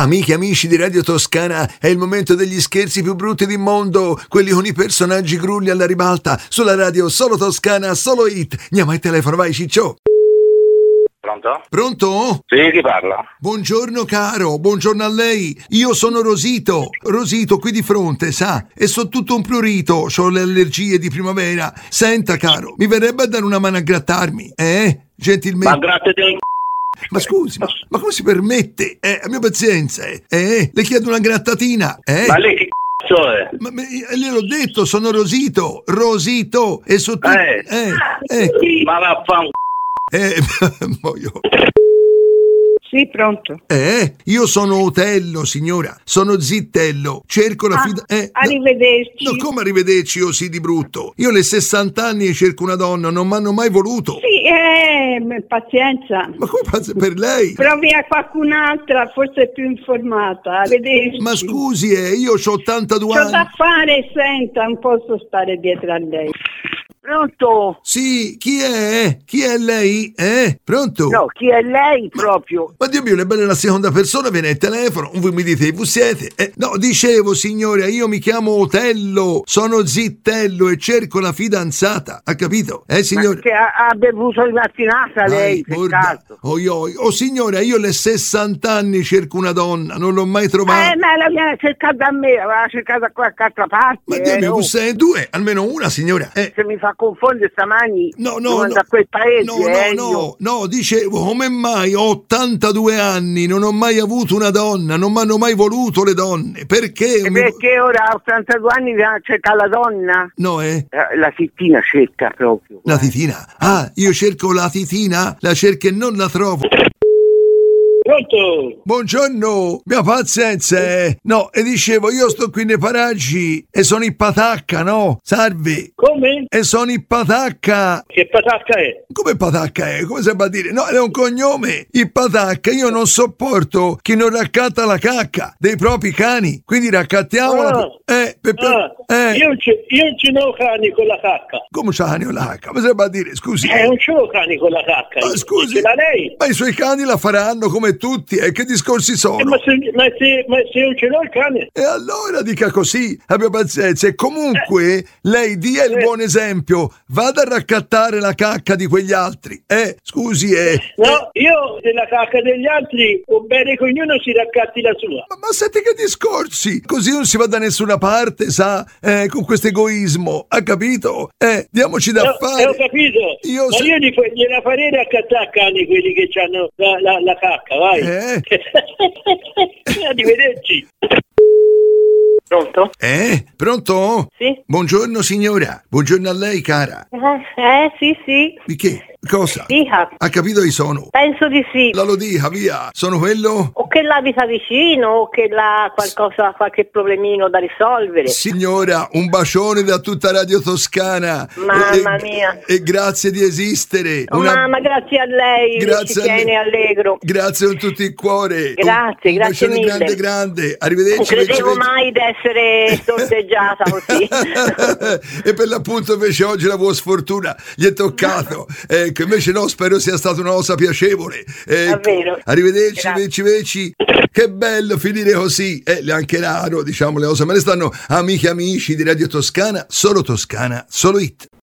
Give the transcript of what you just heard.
Amiche e amici di Radio Toscana, è il momento degli scherzi più brutti del mondo, quelli con i personaggi grulli alla ribalta, sulla radio solo Toscana, solo hit. Andiamo al telefono, vai Ciccio. Pronto? Pronto? Sì, chi parla? Buongiorno caro, buongiorno a lei. Io sono Rosito qui di fronte, sa, e so tutto un prurito, c'ho le allergie di primavera. Senta caro, mi verrebbe a dare una mano a grattarmi, gentilmente. Ma grazie del Ma scusi, ma come si permette? A mia pazienza, le chiedo una grattatina, Ma lei che cazzo è? Ma gliel'ho detto, sono Rosito, e so tutto... Ma vaffanculo. Voglio... Sì, pronto. Io sono Otello, signora. Sono Zittello. Cerco la arrivederci. No, come arrivederci così di brutto? Io alle 60 anni cerco una donna, non mi hanno mai voluto. Sì, pazienza. Ma come pazienza per lei? Provi a qualcun'altra, forse più informata. Arrivederci. Ma scusi, io ho 82 anni. C'ho da fare, senta, non posso stare dietro a lei. Pronto? Sì, chi è? Chi è lei? Pronto? No, chi è lei proprio? Ma Dio mio, è bella la seconda persona, viene al telefono, voi mi dite voi siete? No, dicevo signora, io mi chiamo Otello, sono Zittello e cerco la fidanzata, ha capito? Signora? Ma che ha bevuto di mattinata lei, per caso? Oh signora, io alle 60 anni cerco una donna, non l'ho mai trovata. Ma la viene cercata da me, l'aveva cercata da qualche altra parte. Ma Dio mio, voi siete due, almeno una signora. Se mi fa confondere stamani no, da quel paese. No, dicevo, come mai ho 82 anni, non ho mai avuto una donna, non mi hanno mai voluto le donne, perché? Perché ora a 82 anni cerca la donna? No, La titina cerca proprio. La titina? Io cerco la titina, la cerco e non la trovo. Pronto? Buongiorno, mia pazienza, No, e dicevo, io sto qui nei paraggi e sono in patacca, no? Salve. Come? E sono in patacca. Che patacca è? Come patacca è? Come si può dire? No, è un cognome. Il patacca, io non sopporto chi non raccatta la cacca dei propri cani. Quindi raccattiamola. Io non ce n'ho cani con la cacca. Come c'ha cani con la cacca? Come si può dire? Scusi. Non ce l'ho cani con la cacca. Ma scusi. Ce l'ha lei? Ma i suoi cani la faranno come tutti, che discorsi sono? Ma se non ce l'ho il cane? E allora dica così, abbia pazienza. E comunque lei dia il buon esempio, vada a raccattare la cacca di quegli altri. Scusi, No, io della cacca degli altri ho bene che ognuno si raccatti la sua. Ma senti che discorsi? Così non si va da nessuna parte, sa? Con questo egoismo, ha capito? Diamoci da fare. Ho capito. Io gliela farei raccattare a cani quelli che hanno la cacca, vai. Arrivederci. Pronto? Pronto? Sì. Buongiorno signora, buongiorno a lei cara. Sì. Di che? Cosa? Dica. Ha capito chi sono? Penso di sì. Lo dica, via. Sono quello? O che l'abita vicino, o che l'ha qualche problemino da risolvere. Signora, un bacione da tutta Radio Toscana. Mamma mia. E grazie di esistere. Mamma, grazie a lei. Grazie ci tiene allegro. Grazie con tutto il cuore. Grazie mille. Grande. Arrivederci. Non credevo mai di essere sorteggiata così. E per l'appunto invece oggi la buona sfortuna gli è toccato. Invece no, spero sia stata una cosa piacevole. Davvero. Arrivederci, veci. Che bello finire così. Anche raro, diciamo le cose, ma ne stanno amiche e amici di Radio Toscana, solo hit.